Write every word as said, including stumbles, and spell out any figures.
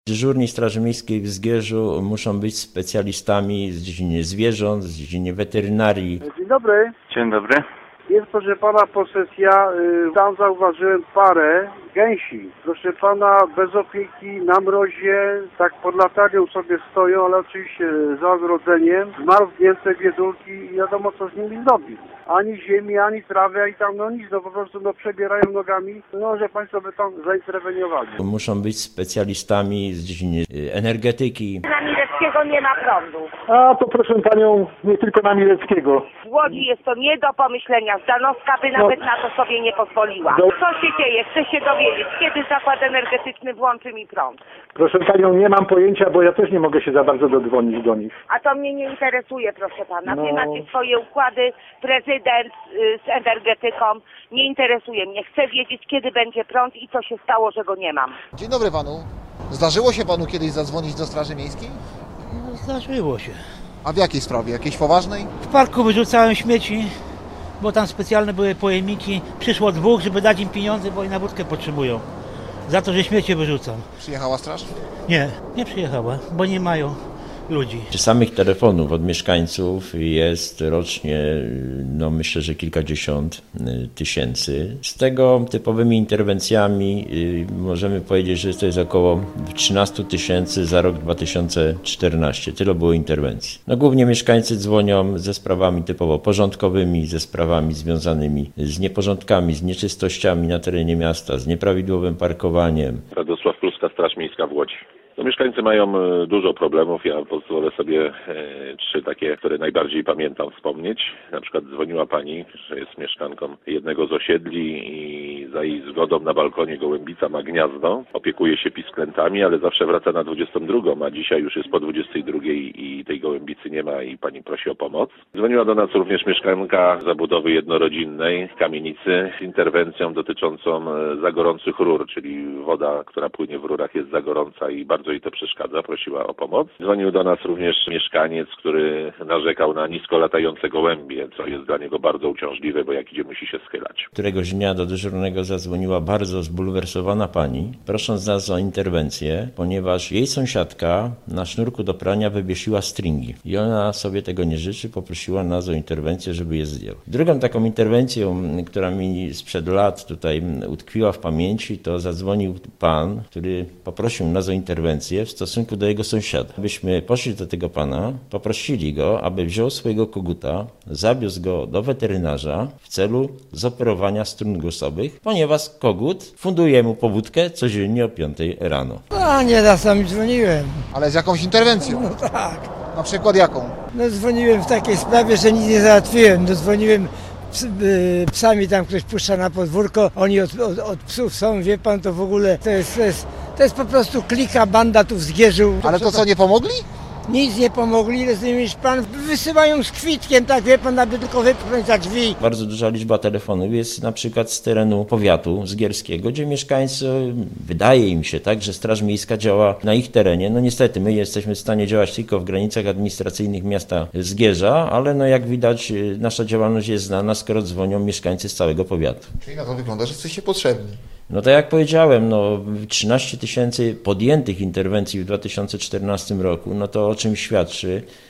Dyżurni Straży Miejskiej w Zgierzu muszą być specjalistami z dziedziny zwierząt, z dziedziny weterynarii. Dzień dobry. Dzień dobry. Jest, proszę pana, posesja. Y, tam zauważyłem parę gęsi. Proszę pana, bez opieki, na mrozie, tak pod latarnią sobie stoją, ale oczywiście za ogrodzeniem. Zmarznięte biedulki i wiadomo, co z nimi zrobić. Ani ziemi, ani trawy, i tam no nic, no po prostu no przebierają nogami. No, że państwo by tam zainterweniowali. Muszą być specjalistami z dziedziny energetyki. Na Mileckiego nie ma prądu. A to proszę panią, nie tylko na Mileckiego. W Łodzi jest to nie do pomyślenia. Zdanowska by nawet no. na to sobie nie pozwoliła. Do... Co się dzieje? Chcę się dowiedzieć, kiedy zakład energetyczny włączy mi prąd. Proszę panią, nie mam pojęcia, bo ja też nie mogę się za bardzo dodzwonić do nich. A to mnie nie interesuje, proszę pana. No. Wy macie swoje układy, prezydent y, z energetyką. Nie interesuje mnie. Chcę wiedzieć, kiedy będzie prąd i co się stało, że go nie mam. Dzień dobry panu. Zdarzyło się panu kiedyś zadzwonić do Straży Miejskiej? No, zdarzyło się. A w jakiej sprawie? Jakiejś poważnej? W parku wyrzucałem śmieci, bo tam specjalne były pojemniki. Przyszło dwóch, żeby dać im pieniądze, bo oni na wódkę potrzebują. Za to, że śmiecie wyrzucam. Przyjechała straż? Nie, nie przyjechała, bo nie mają ludzi. Samych telefonów od mieszkańców jest rocznie, no myślę, że kilkadziesiąt tysięcy. Z tego typowymi interwencjami możemy powiedzieć, że to jest około trzynaście tysięcy za rok dwa tysiące czternasty. Tyle było interwencji. No głównie mieszkańcy dzwonią ze sprawami typowo porządkowymi, ze sprawami związanymi z nieporządkami, z nieczystościami na terenie miasta, z nieprawidłowym parkowaniem. Radosław Kluska, Straż Miejska w Łodzi. No, mieszkańcy mają dużo problemów. Ja pozwolę sobie e, trzy takie, które najbardziej pamiętam, wspomnieć. Na przykład dzwoniła pani, że jest mieszkanką jednego z osiedli i za jej zgodą na balkonie gołębica ma gniazdo. Opiekuje się pisklętami, ale zawsze wraca na dwudziestą drugą, a dzisiaj już jest po dwudziestej drugiej i tej gołębicy nie ma i pani prosi o pomoc. Dzwoniła do nas również mieszkanka zabudowy jednorodzinnej kamienicy z interwencją dotyczącą za gorących rur, czyli woda, która płynie w rurach, jest za gorąca i bardzo jej to przeszkadza, prosiła o pomoc. Dzwonił do nas również mieszkaniec, który narzekał na nisko latające gołębie, co jest dla niego bardzo uciążliwe, bo jak idzie, musi się schylać. Któregoś dnia do dyżurnego zadzwoniła bardzo zbulwersowana pani, prosząc nas o interwencję, ponieważ jej sąsiadka na sznurku do prania wywiesiła stringi i ona sobie tego nie życzy, poprosiła nas o interwencję, żeby je zdjął. Drugą taką interwencją, która mi sprzed lat tutaj utkwiła w pamięci, to zadzwonił pan, który poprosił nas o interwencję w stosunku do jego sąsiada. Byśmy poszli do tego pana, poprosili go, aby wziął swojego koguta, zawiózł go do weterynarza w celu zoperowania strun głosowych, ponieważ kogut funduje mu powódkę codziennie o piątej rano. A nie raz tam dzwoniłem. Ale z jakąś interwencją? No tak. Na przykład jaką? No dzwoniłem w takiej sprawie, że nic nie załatwiłem. No dzwoniłem ps, y, psami, tam ktoś puszcza na podwórko, oni od, od, od psów są, wie pan, to w ogóle to jest, to jest, to jest po prostu klika banda tu w Zgierzu. Ale to co, nie pomogli? Nic nie pomogli, rozumiesz pan, wysyłają z kwitkiem, tak wie pan, aby tylko wypchnąć za drzwi. Bardzo duża liczba telefonów jest na przykład z terenu powiatu zgierskiego, gdzie mieszkańcy, wydaje im się tak, że Straż Miejska działa na ich terenie. No niestety my jesteśmy w stanie działać tylko w granicach administracyjnych miasta Zgierza, ale no jak widać nasza działalność jest znana, skoro dzwonią mieszkańcy z całego powiatu. Czyli na to wygląda, że jesteście potrzebni. No to jak powiedziałem, no trzynaście tysięcy podjętych interwencji w dwa tysiące czternastym roku, no to o czym świadczy?